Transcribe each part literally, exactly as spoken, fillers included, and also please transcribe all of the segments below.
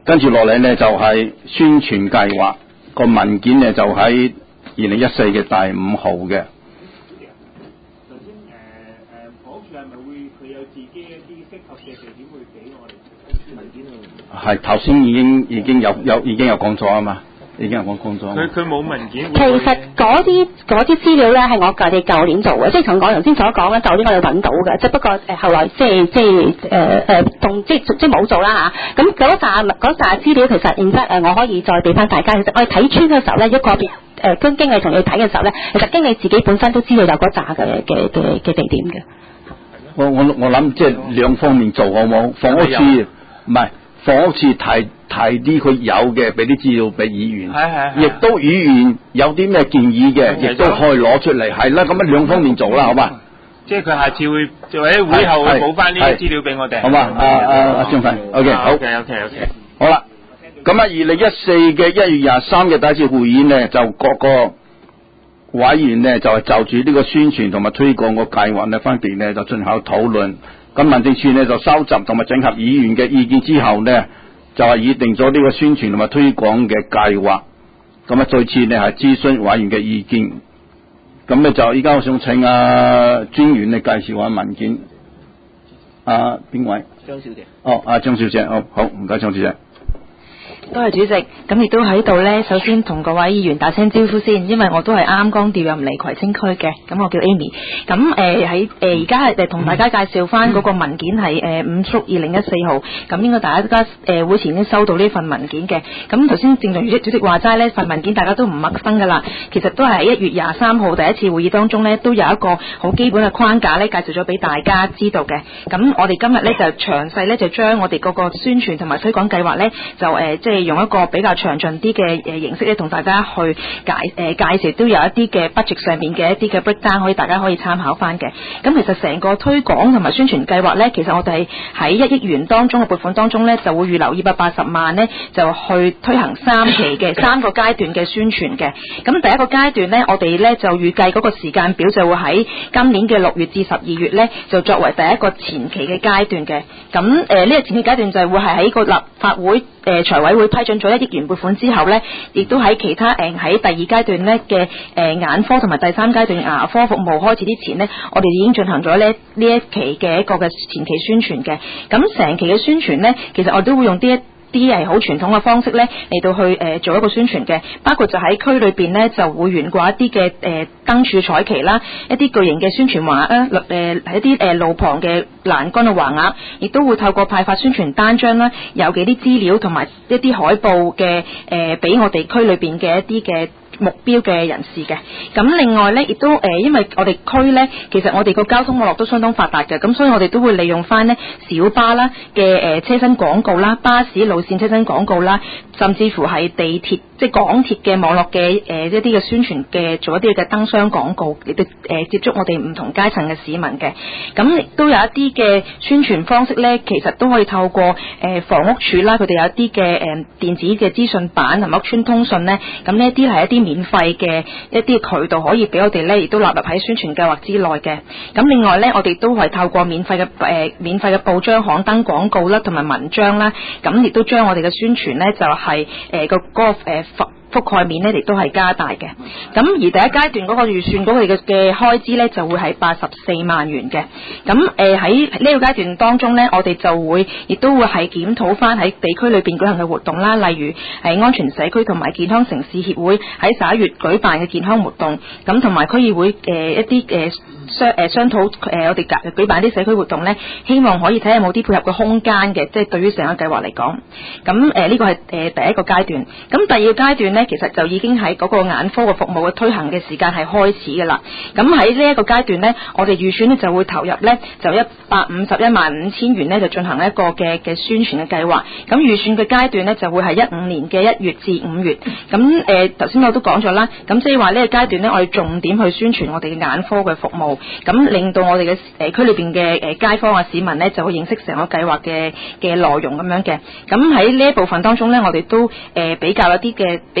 跟住落嚟呢，就係、是、宣傳計劃個文件呢，就喺二零一四嘅第五號嘅。 頭先誒誒房屋署係咪會佢有自己一啲適合嘅地點會俾我哋文件啊？ 係頭先已經已經有有已經有講咗啊嘛。已經有講講咗。 佢佢冇文件。 其實嗰啲嗰啲資料咧係我哋舊年做嘅，即係同我頭先所講咧，舊年我哋揾到嘅，只不過誒後來即係即係誒誒同即係即係冇做啦嚇。咁嗰紮嗰紮資料其實認真誒，我可以再俾翻大家。其實我哋睇村嘅時候咧，一個別誒經經理同你睇嘅時候咧，其實經理自己本身都知道有嗰紮嘅嘅嘅嘅地點嘅。 我我我諗即係兩方面做好冇？房屋署唔係房屋署提。提啲佢有嘅，俾啲資料俾議員，亦都議員有啲咩建議嘅，亦都可以攞出嚟，係啦，咁樣兩方面做啦，好嘛？ 即係佢下次會或者會後會補翻呢啲資料俾我哋， 好嘛？阿阿阿張輝 ，OK， 好 ，OK OK OK， 好啦，咁啊，二零一四嘅一月廿三嘅第一次會議呢，就各個委員呢，就係就住呢個宣傳同埋推廣個計劃呢，分別呢就進行討論，咁民政處呢，就收集同埋整合議員嘅意見之後呢，就係擬定咗呢個宣傳同埋推廣嘅計劃，咁啊再次呢係諮詢委員嘅意見，咁咧就依家我想請啊專員嚟介紹下文件，啊邊位？ 張小姐。 哦，阿張小姐，哦好，唔該張小姐。 多謝主席，咁亦都喺度呢，首先同各位議員打聲招呼先，因為我都係啱剛調任嚟葵青區嘅，咁我叫 Amy， 咁誒喺誒而家係同大家介紹翻嗰個文件係誒五叔二零一四號，咁應該大家誒、呃、會前已經收到呢份文件嘅，咁頭先正如主席話齋呢份文件大家都唔陌生噶啦，其實都係喺一月廿三號第一次會議當中呢，都有一個好基本嘅框架呢介紹咗俾大家知道嘅，咁我哋今日呢，就詳細呢，就將我哋嗰個宣傳同埋推廣計劃呢，就誒、呃、即係用一個比較詳盡啲嘅誒形式咧，同大家去解誒、呃、介紹，都有一啲嘅 budget 上面嘅一啲嘅 breakdown，可以大家可以參考翻嘅。咁其實成個推廣同埋宣傳計劃咧，其實我哋喺一億元當中嘅撥款當中咧，就會預留二百八十萬咧，就去推行三期嘅三個階段嘅宣傳嘅。咁第一個階段咧，我哋咧就預計嗰個時間表就會喺今年嘅六月至十二月咧，就作為第一個前期嘅階段嘅。咁誒呢個前期階段就係會係喺個立法會誒財、呃、委會批准咗一億元撥款之後呢，亦都喺其他誒喺、呃、第二階段呢嘅誒眼科同埋第三階段牙科服務開始之前呢，我哋已經進行咗呢呢一期嘅一個嘅前期宣傳嘅。咁成期嘅宣傳呢，其實我都會用啲一啲係好傳統嘅方式咧嚟到去誒、呃、做一個宣傳嘅，包括就喺區裏邊咧就會懸掛一啲嘅誒燈柱彩旗啦，一啲巨型嘅宣傳畫啊，誒、呃、一啲誒路旁嘅欄杆嘅橫額，亦都會透過派發宣傳單張啦，有幾啲資料同埋一啲海報嘅誒俾我哋區裏邊嘅一啲嘅目標嘅人士嘅。咁另外咧亦都誒、呃、因為我哋區咧其實我哋個交通網絡都相當發達嘅，咁所以我哋都會利用翻咧小巴啦嘅誒車身廣告啦、巴士路線車身廣告啦，甚至乎係地鐵即係港鐵嘅網絡嘅誒一啲嘅宣傳嘅做一啲嘅燈箱廣告，亦都誒接觸我哋唔同階層嘅市民嘅。咁亦都有一啲嘅宣傳方式咧，其實都可以透過誒、呃、房屋署啦，佢哋有一啲嘅誒電子嘅資訊版同埋屋邨通訊咧，咁呢一啲係一啲免費嘅一啲渠道，可以俾我哋咧，亦都納入喺宣傳計劃之內嘅。咁另外咧，我哋都係透過免費嘅誒、呃、免費嘅報章刊登廣告啦，同埋文章啦，咁亦都將我哋嘅宣傳咧就係誒個嗰個誒覆蓋面咧，亦都係加大嘅。咁而第一階段嗰個預算嗰個嘅嘅開支咧，就會係八十四萬元嘅。咁誒喺呢個階段當中咧，我哋就會亦都會係檢討翻喺地區裏邊舉行嘅活動啦，例如係安全社區同埋健康城市協會喺十一月舉辦嘅健康活動，咁同埋區議會誒、呃、一啲誒商誒商討誒、呃、我哋舉舉辦啲社區活動咧，希望可以睇下有冇啲配合嘅空間嘅，即係對於成個計劃嚟講。咁誒呢個係誒、呃、第一個階段。咁第二個階段咧，其實就已經喺嗰個眼科嘅服務嘅推行嘅時間係開始㗎啦。咁喺呢一個階段呢，我哋預算呢就會投入呢就一百五十一萬五千元呢就進行一個嘅嘅宣傳嘅計劃。咁預算嘅階段呢就會係一五年嘅一月至五月。咁誒頭先我都講咗啦，咁即係話呢個階段呢，我哋重點去宣傳我哋嘅眼科嘅服務，咁令到我哋嘅誒區裏邊嘅誒街坊啊市民呢就會認識成個計劃嘅嘅內容咁樣嘅。咁喺呢一部分當中呢，我哋都誒、呃、比較一啲嘅比較。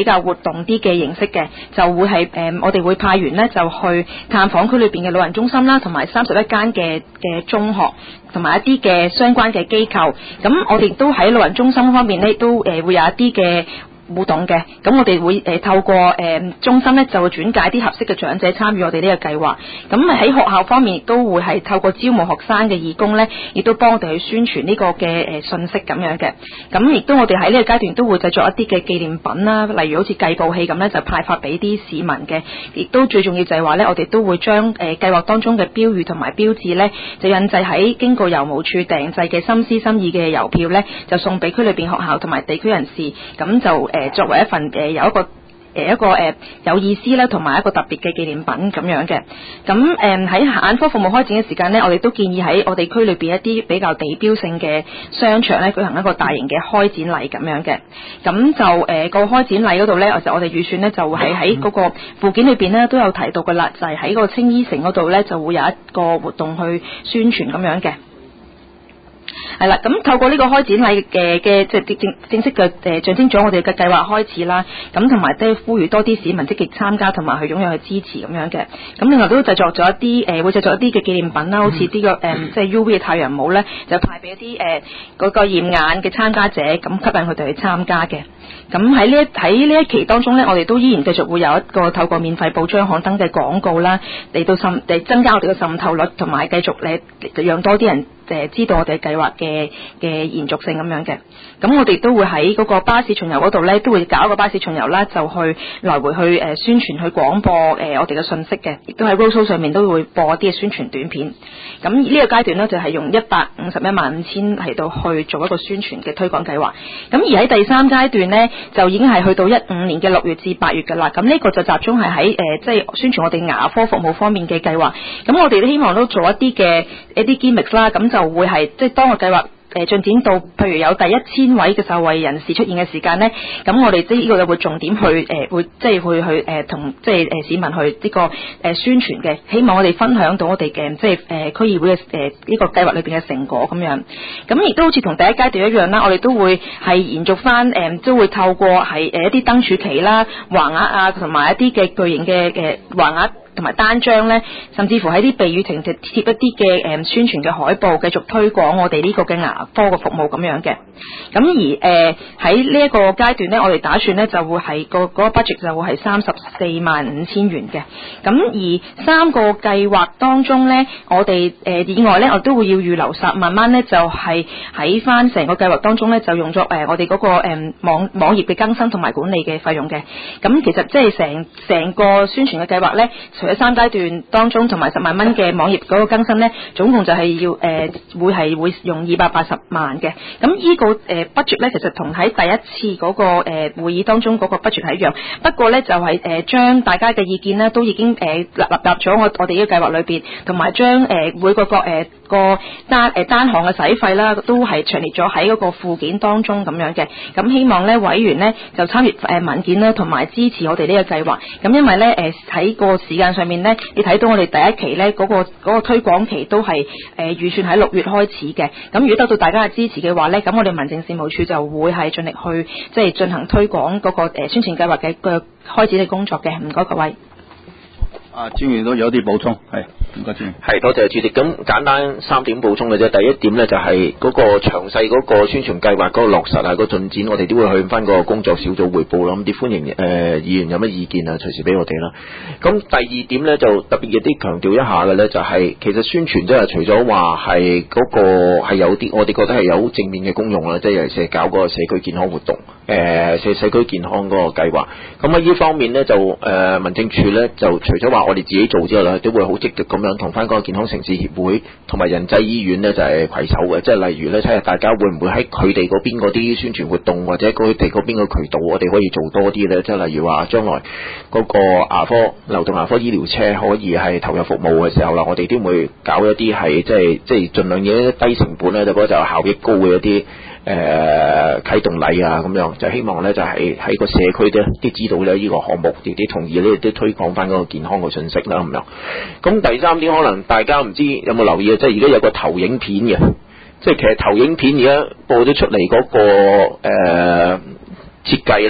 較活動啲嘅形式嘅，就會係誒、呃、我哋會派員呢就去探訪區裏邊嘅老人中心啦，同埋三十一間嘅嘅中學，同埋一啲嘅相關嘅機構。咁我哋都喺老人中心方面呢，都誒、呃、會有一啲嘅互動嘅，咁我哋會誒、呃、透過誒、呃、中心咧就會轉介啲合適嘅長者參與我哋呢個計劃。咁喺學校方面亦都會係透過招募學生嘅義工咧，亦都幫我哋去宣傳呢個嘅誒、呃、信息咁樣嘅。咁亦都我哋喺呢個階段都會製作一啲嘅紀念品啦，例如好似計步器咁咧，就派發俾啲市民嘅。亦都最重要就係話咧，我哋都會將誒、呃、計劃當中嘅標語同埋標誌咧，就印製喺經過郵務處訂製嘅心思心意嘅郵票咧，就送俾區裏邊學校同埋地區人士，咁就誒。呃誒作為一份誒、呃、有一個誒、呃、一個誒、呃、有意思啦，同埋一個特別嘅紀念品咁樣嘅。咁誒喺眼科服務開展嘅時間呢，我哋都建議喺我哋區裏邊一啲比較地標性嘅商場咧舉行一個大型嘅開展禮咁樣嘅。咁就誒、呃個開展禮嗰度咧，其實我哋預算呢，就係喺嗰個附件裏邊呢都有提到嘅啦，就係、是、喺個青衣城嗰度咧就會有一個活動去宣傳咁樣嘅。係啦，咁透過呢個開展禮嘅嘅即係正正式嘅誒象徵咗我哋嘅計劃開始啦。咁同埋即係呼籲多啲市民積極參加，同埋去踴躍去支持咁樣嘅。咁另外都製作咗一啲誒、呃、會製作一啲嘅紀念品啦，好似呢個誒即係 U V 嘅太陽帽咧，就派俾一啲誒嗰個驗眼嘅參加者，咁吸引佢哋去參加嘅。咁喺呢一喺呢一期當中咧，我哋都依然繼續會有一個透過免費報章刊登嘅廣告啦，嚟到滲嚟增加我哋嘅滲透率，同埋繼續咧讓多啲人誒知道我哋計劃嘅嘅延續性咁樣嘅。咁我哋都會喺嗰個巴士巡遊嗰度咧，都會搞一個巴士巡遊啦，就去來回去誒、呃、宣傳去廣播誒、呃、我哋嘅信息嘅，亦都喺 roadshow 上面都會播一啲嘅宣傳短片。咁呢個階段咧就係、是、用一百五十一萬五千嚟到去做一個宣傳嘅推廣計劃。咁而喺第三階段咧，就已經係去到一五年嘅六月至八月㗎啦。咁呢個就集中係喺誒即係宣傳我哋牙科服務方面嘅計劃。咁我哋都希望都做一啲嘅一啲 gimmick 啦，咁就會係即係當個計劃誒進展到譬如有第一千位嘅受惠人士出現嘅時間咧，咁我哋即係呢個就會重點去誒、呃、會即係會去誒同即係誒市民去呢、這個誒、呃、宣傳嘅，希望我哋分享到我哋嘅即係誒、呃、區議會嘅誒呢個計劃裏邊嘅成果咁樣。咁亦都好似同第一階段一樣啦，我哋都會係延續翻誒、呃、都會透過係誒一啲燈柱旗啦、橫額啊同埋一啲嘅巨型嘅誒橫額同埋單張咧，甚至乎喺啲避雨亭貼一啲嘅誒宣傳嘅海報，繼續推廣我哋呢個嘅牙科嘅服務咁樣嘅。咁而誒喺呢一個階段咧，我哋打算咧就會係個嗰個 budget 就會係三十四萬五千元嘅。咁而三個計劃當中咧，我哋誒、呃、以外咧，我都會要預留十萬蚊咧，就係喺翻成個計劃當中咧，就用作誒、呃、我哋嗰、那個誒、呃、網網頁嘅更新同埋管理嘅費用嘅。咁其實即係成成個宣傳嘅計劃咧，除咗三階段當中同埋十萬蚊嘅網頁嗰個更新咧，總共就係要誒、呃、會係會用二百八十萬嘅。咁呢、這個誒、呃、budget 咧，其實同喺第一次嗰、那個誒、呃、會議當中嗰個 budget 係一樣，不過咧就係誒將大家嘅意見咧都已經誒納納入咗我我哋呢個計劃裏邊，同埋將誒每個個誒、呃、個單誒、呃、單項嘅使費啦，都係詳列咗喺嗰個附件當中咁樣嘅。咁希望咧委員咧就參與誒文件啦，同埋支持我哋呢個計劃。咁因為咧誒喺個時間上面咧，你睇到我哋第一期咧嗰、那個嗰、那個推廣期都係誒預算喺六月開始嘅。咁如果得到大家嘅支持嘅話咧，咁我哋民政事務處就會係盡力去即係進行推廣嗰、那個誒、呃、宣傳計劃嘅嘅開展嘅工作嘅。唔該各位。 啊，專員都有啲補充，係唔該專員。 係多謝主席。咁簡單三點補充嘅啫。第一點咧就係嗰個詳細嗰個宣傳計劃嗰個落實啊，個進展我哋都會去翻個工作小組彙報啦。咁啲歡迎誒、呃、議員有乜意見啊，隨時俾我哋啦。咁第二點咧就特別有啲強調一下嘅咧，就係、是、其實宣傳即係除咗話係嗰個係有啲我哋覺得係有正面嘅功用啦，即係尤其是搞嗰個社區健康活動，誒社社區健康嗰個計劃。咁喺呢方面咧就誒、呃、民政處咧就除咗話我哋自己做之後咧，都會好積極咁樣同翻嗰個健康城市協會同埋仁濟醫院咧就係攜手嘅，即係例如咧睇下大家會唔會喺佢哋嗰邊嗰啲宣傳活動或者佢哋嗰邊嘅渠道，我哋可以做多啲咧，即係例如話將來嗰個牙科流動牙科醫療車可以係投入服務嘅時候啦，我哋都會搞一啲係即係即係盡量嘢低成本咧，就覺得就效益高嘅一啲。誒、呃、啟動禮啊咁樣，就希望咧就係、是、喺個社區咧都知道咧呢個項目，亦都同意咧都推廣翻嗰個健康嘅信息啦咁樣。咁第三點可能大家唔知有冇留意啊，即係而家有個投影片嘅，即係其實投影片而家播咗出嚟嗰、那個誒設計咧，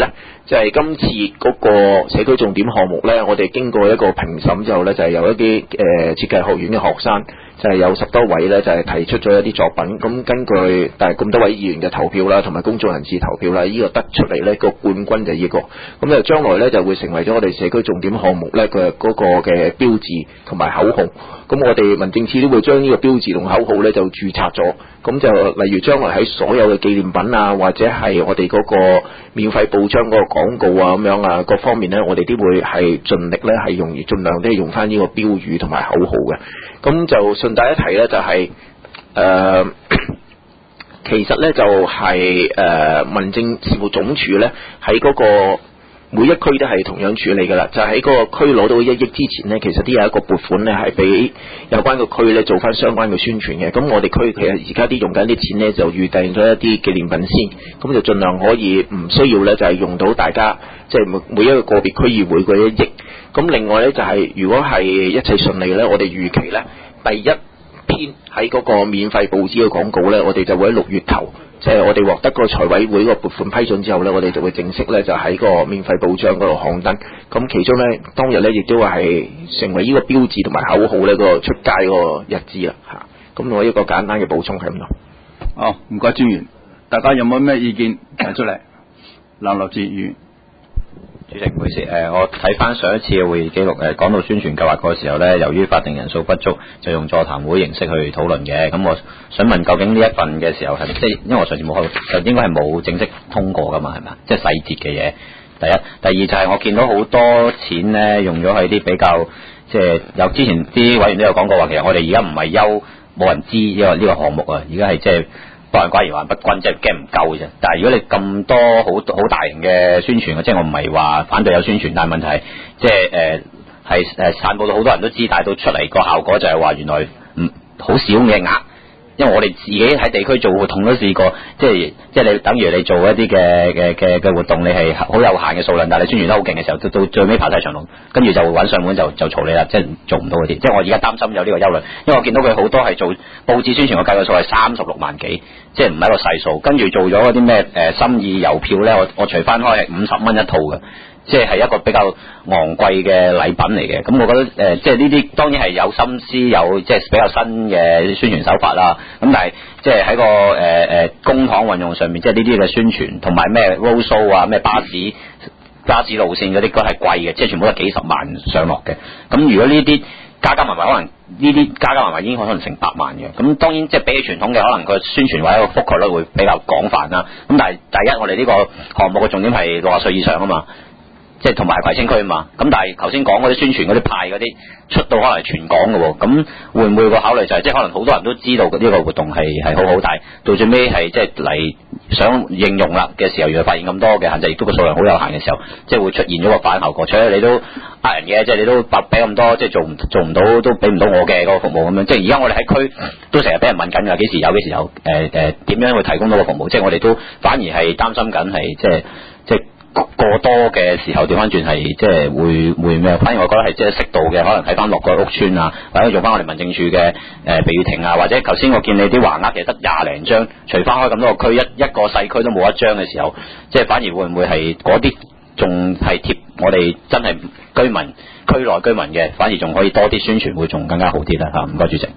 就係今次嗰個社區重點項目呢，我哋經過一個評審之後呢，就係、是、有一啲誒、呃、設計學院嘅學生，就係、是、有十多位呢，就係、是、提出咗一啲作品。咁根據但係咁多位議員嘅投票啦，同埋公眾人士投票啦，呢、這個得出嚟呢個冠軍就係呢、這個。咁就將來呢，就會成為咗我哋社區重點項目呢，佢嗰個嘅標誌同埋口號。咁我哋民政處都會將呢個標誌同口號呢就註冊咗。咁就例如將來喺所有嘅紀念品啊，或者係我哋嗰個免費報章嗰個廣告啊咁樣啊各方面呢，我哋都會係盡力呢係用盡量都係用翻呢個標語同埋口號嘅。咁就順帶一提呢，就係、是、誒、呃、其實呢，就係、是、誒、呃、民政事務總署呢喺嗰、那個每一區都係同樣處理㗎啦，就喺、是、嗰個區攞到一億之前呢，其實都有一個撥款呢係俾有關個區呢做翻相關嘅宣傳嘅。咁我哋區其實而家啲用緊啲錢呢，就預訂咗一啲紀念品先，咁就盡量可以唔需要呢，就係、是、用到大家即係、就是、每每一個個別區議會嗰一億。咁另外呢，就係、是、如果係一切順利呢，我哋預期呢，第一篇喺嗰個免費報紙嘅廣告呢，我哋就會喺六月頭。即係我哋獲得個財委會個撥款批准之後呢，我哋就會正式呢就喺個免費報章嗰度刊登。咁其中呢，當日呢亦都係成為呢個標誌同埋口號呢個出街個日子啦嚇。咁我一個簡單嘅補充係咁咯。 哦，唔該專員，大家有冇咩意見提出嚟？劉立志議員。 主席，唔好意思，誒，我睇翻上一次嘅會議記錄，誒，講到宣傳計劃嗰個時候呢，由於法定人數不足，就用座談會形式去討論嘅。咁我想問，究竟呢一份嘅時候係咪即係，因為我上次冇開，就應該係冇正式通過噶嘛，係咪？即係細節嘅嘢。第一，第二就係我見到好多錢呢，用咗喺啲比較，即係有之前啲委員都有講過話，其實我哋而家唔係憂冇人知呢個呢個項目啊，而家係即係。多人寡而患不均，即係驚唔夠嘅啫。但係如果你咁多好好大型嘅宣傳，即係我唔係話反對有宣傳，但係問題係即係誒係誒散佈到好多人都知，但係到出嚟個效果就係話原來唔好少嘅額。因為我哋自己喺地區做活動都試過，即係即係你等於你做一啲嘅嘅嘅嘅活動，你係好有限嘅數量，但係你宣傳得好勁嘅時候，到到最尾排晒長龍，跟住就揾上門就就嘈你啦，即係做唔到嗰啲。即係我而家擔心有呢個憂慮，因為我見到佢好多係做報紙宣傳嘅計個數係三十六萬幾，即係唔係一個細數。跟住做咗嗰啲咩誒心意郵票咧，我我除翻開係五十蚊一套嘅。即係一個比較昂貴嘅禮品嚟嘅，咁我覺得誒、呃，即係呢啲當然係有心思，有即係比較新嘅宣傳手法啦。咁但係即係喺個誒誒、呃、公帑運用上面，即係呢啲嘅宣傳同埋咩 road show 啊，咩巴士巴士路線嗰啲，都係貴嘅，即係全部都係幾十萬上落嘅。咁如果呢啲加加埋埋，可能呢啲加加埋埋已經可能成百萬嘅。咁當然即係比起傳統嘅，可能個宣傳或者個覆蓋率會比較廣泛啦。咁但係第一，我哋呢個項目嘅重點係六十歲以上啊嘛。即係同埋葵青區啊嘛，咁但係頭先講嗰啲宣傳嗰啲派嗰啲出到可能係全港嘅喎，咁會唔會個考慮就係、是、即係可能好多人都知道呢個活動係係好好，但係到最尾係即係嚟想應用啦嘅時候，原來發現咁多嘅限制，亦都個數量好有限嘅時候，即係會出現咗個反效果。除咗你都呃人嘅，即係你都白俾咁多，即係做唔做唔到都俾唔到我嘅嗰個服務咁樣。即係而家我哋喺區都成日俾人問緊㗎，幾時有幾時有？誒誒點樣去提供到個服務？即係我哋都反而係擔心緊係即係即係。過多嘅時候調翻轉係即係會會咩？反而我覺得係即係適度嘅，可能睇翻落個屋邨啊，或者用翻我哋民政處嘅誒避雨亭啊，或者頭先我見你啲橫額其實得廿零張，除翻開咁多個區，一一個細區都冇一張嘅時候，即係反而會唔會係嗰啲仲係貼我哋真係居民區內居民嘅，反而仲可以多啲宣傳，會仲更加好啲啦嚇。唔該主席。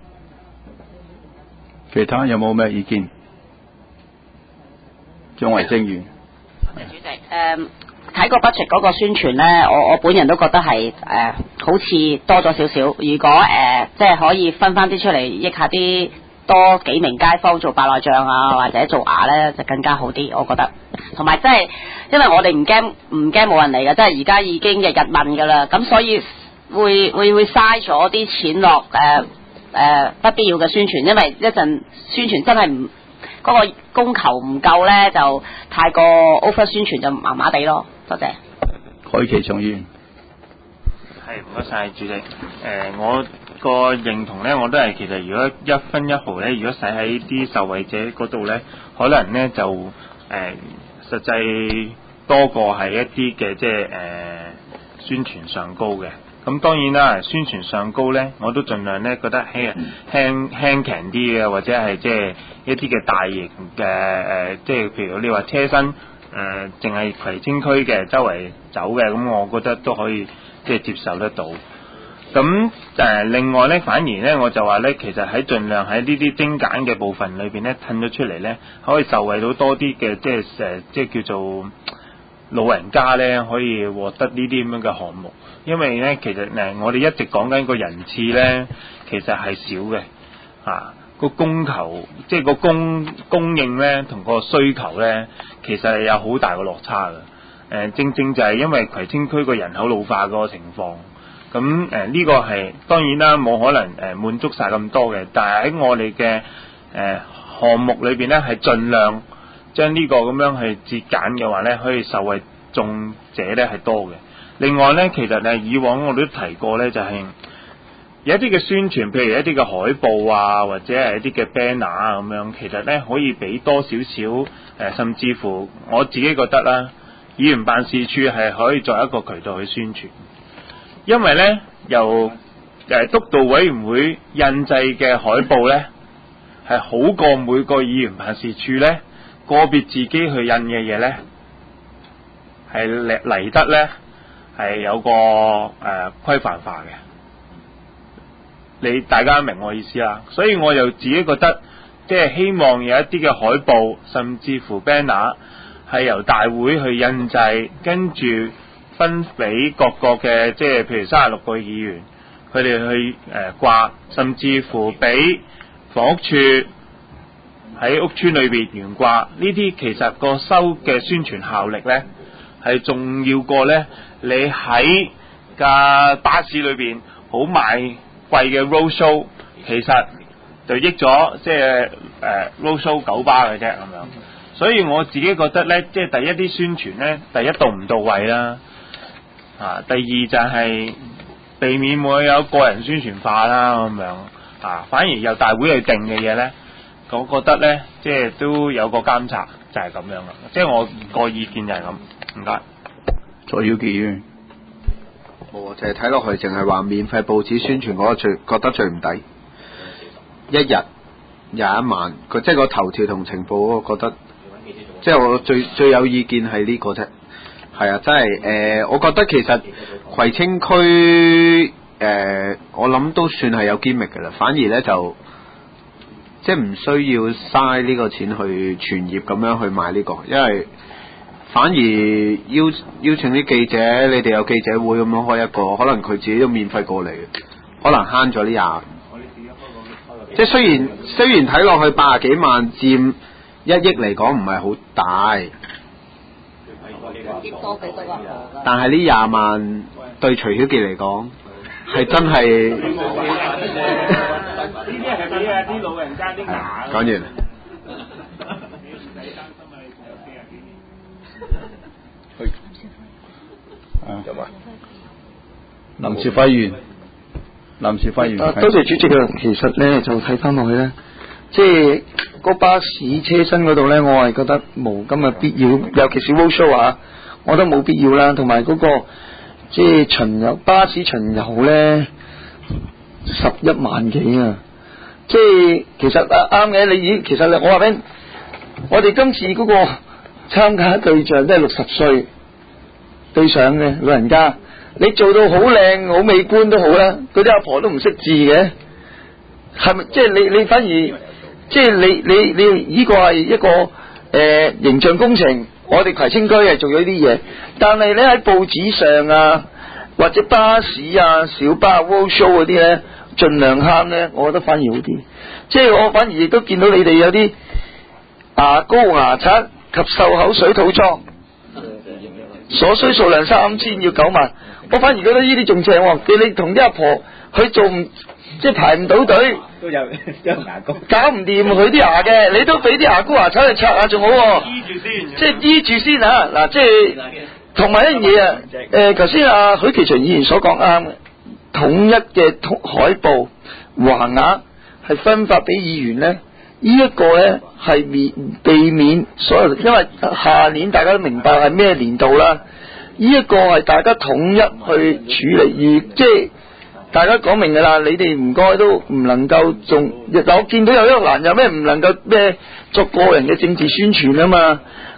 其他有冇咩意見？張慧晶議員。 主席，誒睇個 budget 嗰個宣傳咧，我我本人都覺得係誒、呃、好似多咗少少。如果誒、呃、即係可以分翻啲出嚟，益下啲多幾名街坊做白內障啊，或者做牙咧，就更加好啲。我覺得，同埋即係因為我哋唔驚唔驚冇人嚟嘅，即係而家已經日日問㗎啦，咁所以會會會嘥咗啲錢落誒誒不必要嘅宣傳，因為一陣宣傳真係唔。嗰個供求唔夠咧，就太過 over 宣傳就麻麻地咯。多謝。 許其松議員。 係唔該晒主席。誒、呃，我個認同咧，我都係其實如果一分一毫咧，如果使喺啲受惠者嗰度咧，可能咧就誒、呃、實際多過係一啲嘅即係誒宣傳上高嘅。咁當然啦，宣傳上高咧，我都盡量咧覺得輕輕輕強啲嘅，或者係即係一啲嘅大型嘅誒，即係譬如你話車身誒淨係葵青區嘅周圍走嘅，咁我覺得都可以即係接受得到。咁誒、呃、另外咧，反而咧我就話咧，其實喺盡量喺呢啲精簡嘅部分裏邊咧，褪咗出嚟咧，可以受惠到多啲嘅，即係誒、呃、即係叫做老人家咧，可以獲得呢啲咁樣嘅項目。因為咧，其實誒、呃、我哋一直講緊個人次咧，其實係少嘅啊。個供求即係個供供應咧，同個需求咧，其實係有好大個落差嘅。誒、呃、正正就係因為葵青區個人口老化嗰個情況。咁誒呢個係當然啦，冇可能誒、呃、滿足晒咁多嘅，但係喺我哋嘅誒項目裏邊咧，係盡量將呢個咁樣去節減嘅話咧，可以受惠眾者咧係多嘅。另外咧，其實誒以往我哋都提過咧，就係、是、有一啲嘅宣傳，譬如一啲嘅海報啊，或者係一啲嘅 banner 啊咁樣，其實咧可以俾多少少誒，甚至乎我自己覺得啦，議員辦事處係可以作為一個渠道去宣傳。因為咧，由誒督導委員會印製嘅海報咧，係好過每個議員辦事處咧個別自己去印嘅嘢咧，係嚟嚟得咧係有個誒、呃、規範化嘅。你大家明我意思啦，所以我又自己覺得，即係希望有一啲嘅海報，甚至乎 banner 係由大會去印製，跟住分俾各個嘅，即係譬如三十六個議員，佢哋去誒掛、呃，甚至乎俾房屋處喺屋邨裏邊懸掛。呢啲其實個收嘅宣傳效力咧，係重要過咧你喺架巴士裏邊好賣貴嘅 road show， 其實就益咗即係誒 road show 九巴嘅啫咁樣。所以我自己覺得咧，即係第一啲宣傳咧，第一到唔到位啦。啊，第二就係避免會有個人宣傳化啦咁樣啊，反而由大會去定嘅嘢咧，我覺得咧，即係都有個監察，就係、是、咁樣啦。即係我個意見就係咁，唔該。 左耀記院， 冇，就係睇落去淨係話免費報紙宣傳嗰個最覺得最唔抵，一日廿一萬，佢即係個頭條同情報，我覺得即係我最最有意見係呢個啫。係啊，真係誒、呃，我覺得其實葵青區誒、呃，我諗都算係有 gimmick嘅啦。反而咧就即係唔需要嘥呢個錢去全業咁樣去買呢、這個，因為反而邀邀請啲記者，你哋有記者會咁樣開一個，可能佢自己都免費過嚟，可能慳咗呢廿。即係雖然雖然睇落去八十幾萬佔一億嚟講唔係好大。但係呢廿萬對徐曉傑嚟講係真係，呢啲係俾啊啲老人家啲牙。講完。 啊，林兆輝議員，林兆輝議員。 啊，多謝主席啊！其實咧就睇翻落去咧，即係個巴士車身嗰度咧，我係覺得冇咁嘅必要，尤其是 road show 啊。我覺得冇必要啦，同埋嗰個即係巡遊巴士巡遊咧，十一萬幾啊！即係其實啊啱嘅，你已其實我話俾我哋今次嗰個參加對象都係六十歲對上嘅老人家，你做到好靚好美觀都好啦，嗰啲阿婆都唔識字嘅，係咪？即係你你反而即係你你你呢個係一個誒、呃、形象工程。我哋葵青區係做咗呢啲嘢，但係咧喺報紙上啊，或者巴士啊、小巴 road show 嗰啲咧，盡量慳咧，我覺得反而好啲。即係我反而亦都見到你哋有啲牙膏、牙刷及漱口水套裝，所需數量三千要九萬，我反而覺得呢啲仲正喎。叫你同啲阿婆去做唔即係排唔到隊，都有有牙膏，搞唔掂佢啲牙嘅，你都俾啲牙膏牙刷去刷下仲好喎。醫住先，即係醫住先啊！嗱，即係同埋一樣嘢啊。誒，頭先阿許其祥議員所講啱嘅，統一嘅海報橫額係分發俾議員咧，呢、這、一個咧係免避免所有，因為下年大家都明白係咩年度啦。呢、這、一個係大家統一去處理，而即係。大家講明㗎啦，你哋唔該都唔能夠仲，我見到有一個欄有咩唔能夠咩作個人嘅政治宣傳啊嘛。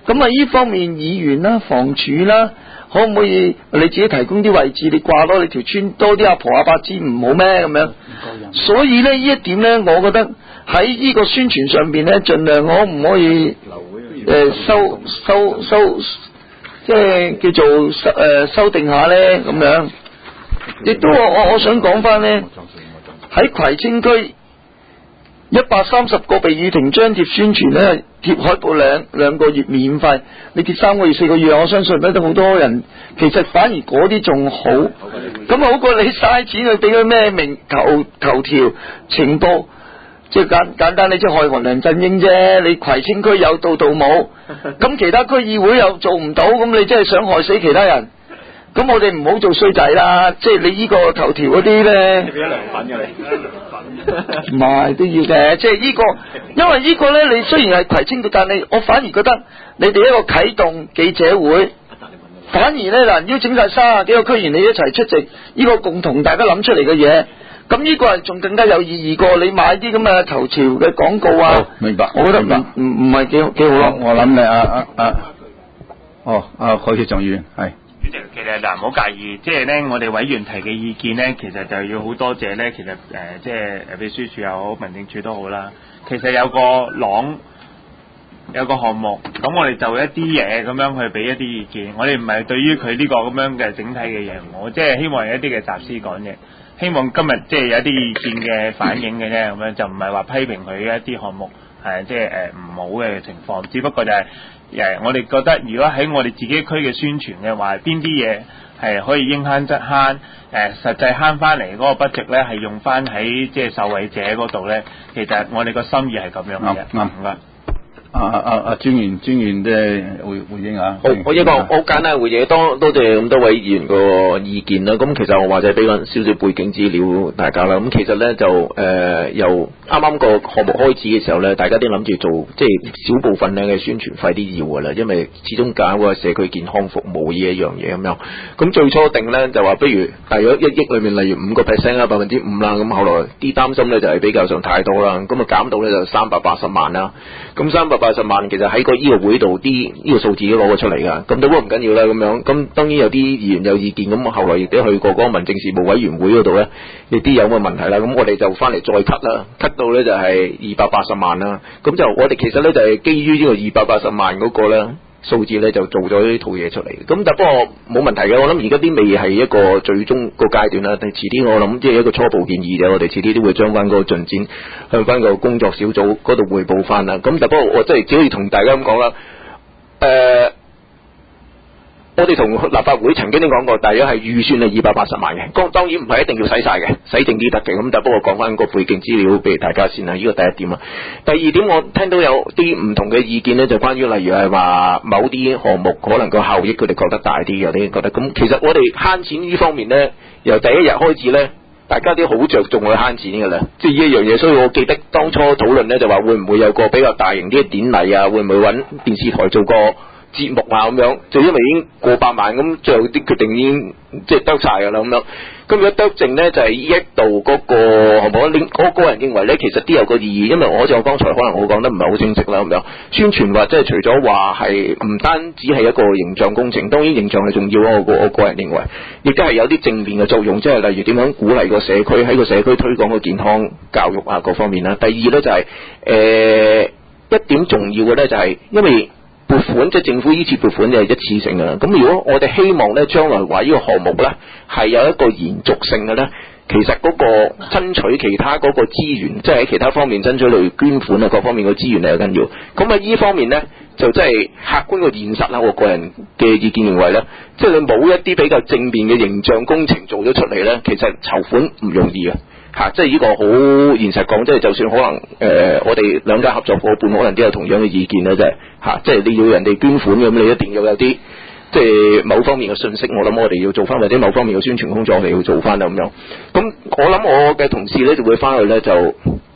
咁啊呢方面議員啦、房署啦，可唔可以你自己提供啲位置，你掛多你條村多啲阿婆阿伯知唔好咩咁樣？所以咧呢一點咧，我覺得喺呢個宣傳上邊咧，盡量可唔可以誒、呃、修修修，即係叫做修誒、呃、修訂下咧咁樣。亦都我我我想講翻咧，喺葵青區一百三十個被雨停張貼宣傳咧，貼海報兩兩個月免費，你貼三個月四個月，我相信咧都好多人，其實反而嗰啲仲好，咁好過你嘥錢去俾佢咩名頭頭條情報，即係簡簡單你即係害韓梁振英啫，你葵青區有到到冇，咁其他區議會又做唔到，咁你真係想害死其他人。咁我哋唔好做衰仔啦，即係你呢個頭條嗰啲咧， 你俾咗涼粉嘅你， 唔係都要嘅，即係呢個，因為呢個咧，你雖然係葵青區，但係我反而覺得你哋一個啟動記者會，反而咧嗱邀請晒三十幾個區議員你一齊出席呢個共同大家諗出嚟嘅嘢，咁呢個係仲更加有意義過你買啲咁嘅頭條嘅廣告啊。 明白， 我覺得明白唔唔係幾幾好咯。 我諗你啊啊啊，哦啊許協仲議員係。 主席，其實嗱唔好介意，即係咧我哋委員提嘅意見咧，其實就要好多謝咧。其實誒、呃，即係秘書處又好，民政處都好啦。其實有個廊，有個項目，咁我哋就一啲嘢咁樣去俾一啲意見。我哋唔係對於佢呢個咁樣嘅整體嘅嘢，我即係希望有一啲嘅集思廣益。希望今日即係有一啲意見嘅反映嘅啫，咁樣就唔係話批評佢一啲項目係即係誒唔好嘅情況，只不過就係、是。誒，我哋覺得如果喺我哋自己區嘅宣傳嘅話，邊啲嘢係可以應慳則慳，誒實際慳翻嚟嗰個 budget 咧，係用翻喺即係受惠者嗰度咧，其實我哋個心意係咁樣嘅。啱唔啱？ 啊啊啊啊！專員專員即係回回應下。 好，我一個好簡單嘅回應，多多謝咁多位議員個意見啦。咁其實我或者俾翻少少背景資料大家啦。咁其實咧就誒、呃、由啱啱個項目開始嘅時候咧，大家都諗住做即係少部分咧嘅宣傳費啲要㗎啦，因為始終搞個社區健康服務呢一樣嘢咁樣。咁最初定咧就話，不如大約一億裏面，例如五個 percent 啦，百分之五啦。咁後來啲擔心咧就係比較上太多啦，咁啊減到咧就三百八十萬啦。咁三百八十萬其實喺個醫學會度啲呢個數字都攞咗出嚟㗎，咁都不過唔緊要啦咁樣。咁當然有啲議員有意見，咁後來亦都去過嗰個民政事務委員會嗰度咧，亦啲有個問題啦。咁我哋就翻嚟再 cut 啦 ，cut 到咧就係二百八十萬啦。咁就我哋其實咧就係基於呢個二百八十萬嗰個咧數字咧就做咗呢套嘢出嚟。咁但不過冇問題嘅，我諗而家啲未係一個最終個階段啦。但遲啲我諗即係一個初步建議啫，我哋遲啲都會將翻嗰個進展向翻個工作小組嗰度匯報翻啦。咁但不過我真係只可以同大家咁講啦，誒、呃。我哋同立法會曾經都講過，大約係預算係二百八十萬嘅，當當然唔係一定要使晒嘅，使淨啲得嘅。咁但不過講翻個背景資料俾大家先啦，呢個第一點啊。第二點我聽到有啲唔同嘅意見呢，就關於例如係話某啲項目可能個效益佢哋覺得大啲，有啲覺得咁。其實我哋慳錢呢方面呢，由第一日開始呢，大家都好着重去慳錢㗎啦，即係呢一樣嘢。所以我記得當初討論呢，就話會唔會有個比較大型啲嘅典禮啊，會唔會揾電視台做個節目啊咁樣，就因為已經過百萬咁，最後啲決定已經即係得晒㗎啦咁樣。咁如果得剩呢，就係、是、一度嗰個係咪？我個人認為呢，其實都有個意義，因為我好似我剛才可能我講得唔係好清晰啦咁樣。宣傳話即係除咗話係唔單止係一個形象工程，當然形象係重要啊。我個我個人認為，亦都係有啲正面嘅作用，即係例如點樣鼓勵個社區喺個社區推廣個健康教育啊各方面啦。第二呢，就係、是、誒、呃、一點重要嘅呢，就係、是、因為。撥款即係政府依次撥款就係一次性㗎啦。咁如果我哋希望咧，將來話呢個項目咧係有一個延續性嘅咧，其實嗰個爭取其他嗰個資源，即係喺其他方面爭取類捐款啊，各方面嘅資源係緊要。咁啊，呢方面咧就即係客觀個現實啦。我個人嘅意見認為咧，即係你冇一啲比較正面嘅形象工程做咗出嚟咧，其實籌款唔容易啊。嚇、啊！即係呢個好現實講，即係就算可能誒、呃，我哋兩家合作夥伴可能都有同樣嘅意見啦，即係嚇！即係你要人哋捐款咁，你一定要有啲即係某方面嘅信息，我諗我哋要做翻，或者某方面嘅宣傳工作我哋要做翻啦咁樣。咁我諗我嘅同事咧就會翻去咧就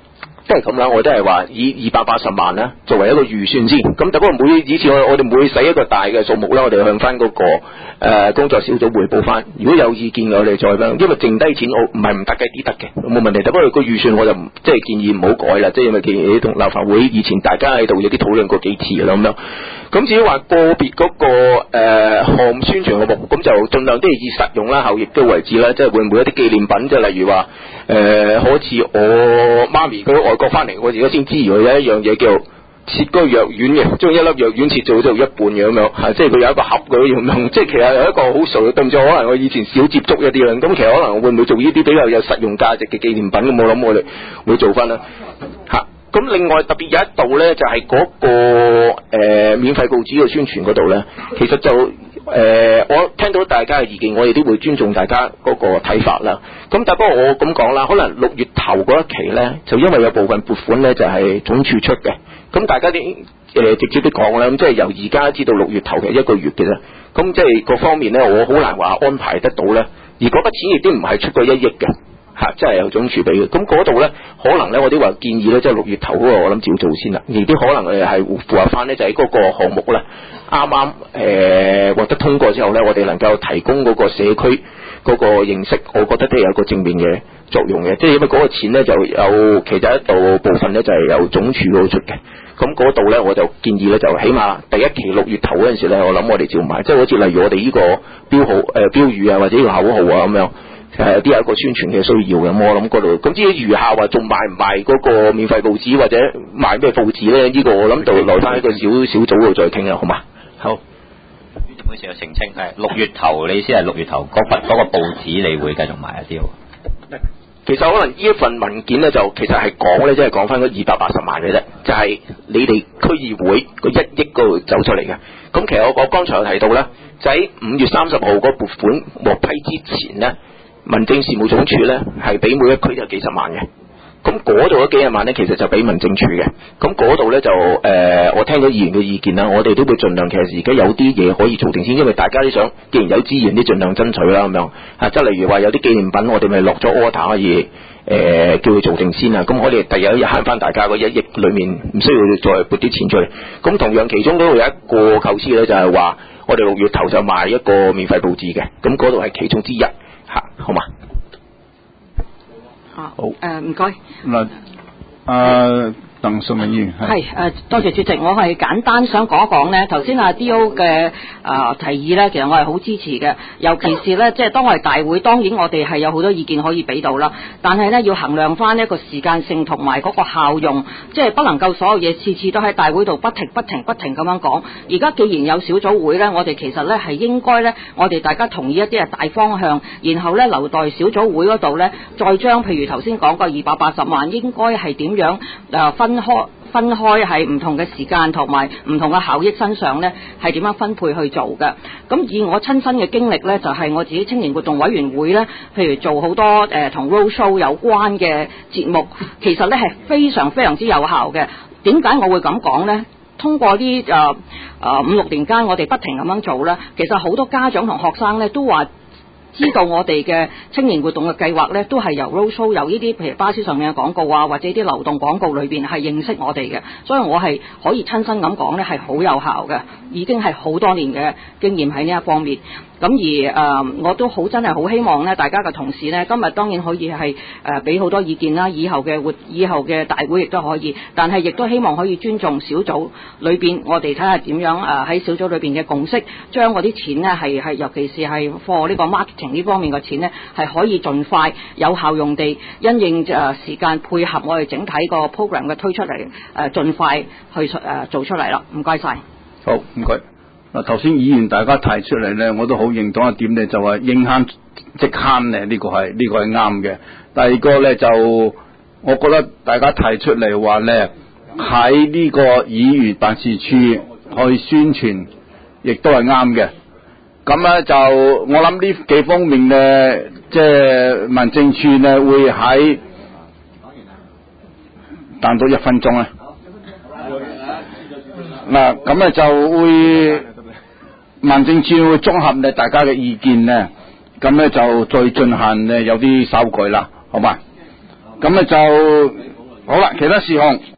都係咁啦，我都係話以二百八十萬啦作為一個預算先。咁但不過每以前我我哋每使一個大嘅數目啦，我哋向翻嗰、那個誒、呃、工作小組匯報翻。如果有意見嘅，我哋再咩？因為剩低錢我唔係唔得嘅，啲得嘅冇問題。但不過個預算我就唔即係建議唔好改啦，即係因為建議同立法會以前大家喺度有啲討論過幾次啦咁樣。咁至於話個別嗰、那個誒項目宣傳項目，咁就盡量都係以實用啦、效益都為主啦。即係會唔會一啲紀念品，即係例如話誒、呃，好似我媽咪佢外國翻嚟，我而家先知佢有一樣嘢叫切嗰個藥丸嘅，將一粒藥丸切做咗一半嘅咁樣，係即係佢有一個盒嘅咁樣，即係其實有一個好熟嘅動作，可能我以前少接觸一啲啦。咁其實可能會唔會做呢啲比較有實用價值嘅紀念品？咁我諗我哋會做翻啦，嚇。咁另外特別有一度咧，就係、是、嗰、那個誒、呃、免費報紙嘅宣傳嗰度咧，其實就誒、呃、我聽到大家嘅意見，我哋都會尊重大家嗰個睇法啦。咁但不過我咁講啦，可能六月頭嗰一期咧，就因為有部分撥款咧就係、是、總署出嘅，咁大家啲誒、呃、直接啲講啦，咁即係由而家至到六月頭嘅一個月嘅啫。咁即係各方面咧，我好難話安排得到咧。而嗰筆錢亦都唔係出過一億嘅。嚇，即係由總署俾嘅，咁嗰度咧，可能咧，我啲話建議咧，即係六月頭嗰個，我諗照做先啦。而啲可能誒係符合翻咧，就係嗰個項目咧，啱啱誒獲得通過之後咧，我哋能夠提供嗰個社區嗰個認識，我覺得都有個正面嘅作用嘅。即係因為嗰個錢咧就有其中一度部分咧就係由總署嗰度出嘅，咁嗰度咧我就建議咧就起碼第一期六月頭嗰陣時咧，我諗我哋照買，即係好似例如我哋呢個標號誒、呃、標語啊，或者呢個口號啊咁樣。誒啲有一個宣傳嘅需要嘅，我諗嗰度。咁至於餘下話仲賣唔賣嗰個免費報紙或者賣咩報紙咧？呢、這個我諗就留翻一個小小組度再傾啦，好嘛？好。 唔好意思，澄清係六月頭，你先係六月頭嗰份嗰個報紙，你會繼續賣一啲。 其實可能呢一份文件咧，就其實係講咧，即係講翻嗰二百八十萬嘅啫，就係、是、你哋區議會個一億嗰度走出嚟嘅。咁其實我我剛才有提到咧，就喺五月三十號嗰撥款獲批之前咧。民政事務總署咧係俾每一區有幾十萬嘅，咁嗰度嗰幾十萬咧其實就俾民政處嘅，咁嗰度咧就誒、呃、我聽咗議員嘅意見啦，我哋都會盡量，其實而家有啲嘢可以做定先，因為大家都想，既然有資源，啲盡量爭取啦咁樣，啊即係例如話有啲紀念品，我哋咪落咗 order 可以誒、呃、叫佢做定先啊，咁我哋第日慳翻大家嗰一億裏面唔需要再撥啲錢出嚟，咁同樣其中嗰度有一個構思咧就係話，我哋六月頭就賣一個免費報紙嘅，咁嗰度係其中之一。吓，好嘛？ 好， 好， 誒唔該。 嗱，誒鄧淑明議員係誒，多謝主席，我係簡單想講一講咧，頭先阿 D O 嘅啊提議咧，其實我係好支持嘅，尤其是咧，即係當我哋大會，當然我哋係有好多意見可以俾到啦，但係咧要衡量翻一個時間性同埋嗰個效用，即係不能夠所有嘢次次都喺大會度不停不停不停咁樣講。而家既然有小組會咧，我哋其實咧係應該咧，我哋大家同意一啲係大方向，然後咧留待小組會嗰度咧，再將譬如頭先講過二百八十萬應該係點樣誒分開分開喺唔同嘅時間同埋唔同嘅效益身上呢，係點樣分配去做嘅？咁以我親身嘅經歷呢，就係、是、我自己青年活動委員會呢，譬如做好多誒同 roadshow 有關嘅節目，其實呢係非常非常之有效嘅。點解我會咁講呢？通過啲誒誒五六年間，我哋不停咁樣做呢，其實好多家長同學生呢都話，知道我哋嘅青年活動嘅計劃呢，都係由 roadshow 由呢啲譬如巴士上面嘅廣告啊，或者啲流動廣告裏邊係認識我哋嘅，所以我係可以親身咁講呢，係好有效嘅，已經係好多年嘅經驗喺呢一方面。咁而誒、呃，我都好真係好希望咧，大家嘅同事呢，今日當然可以係誒俾好多意見啦，以後嘅活，以後嘅大會亦都可以，但係亦都希望可以尊重小組裏邊，我哋睇下點樣誒喺、呃、小組裏邊嘅共識，將嗰啲錢呢，係係尤其是係貨呢個 marketing 呢方面嘅錢呢，係可以盡快有效用地因應誒、呃、時間配合我哋整體個 program 嘅推出嚟，誒、呃、盡快去誒、呃、做出嚟啦。唔該晒。 好，唔該。嗱，頭先議員大家提出嚟咧，我都好認同一點咧，就話應慳即慳咧，呢、這個係呢、這個係啱嘅。第二個咧就，我覺得大家提出嚟話咧，喺呢個議員辦事處去宣傳，亦都係啱嘅。咁咧就我諗呢幾方面咧，即係民政處咧會喺等到一分鐘啊。嗱，咁咧就會。民政處會綜合咧大家嘅意見咧，咁咧就再進行咧有啲修改啦，好嘛？咁咧就好啦，其他事項。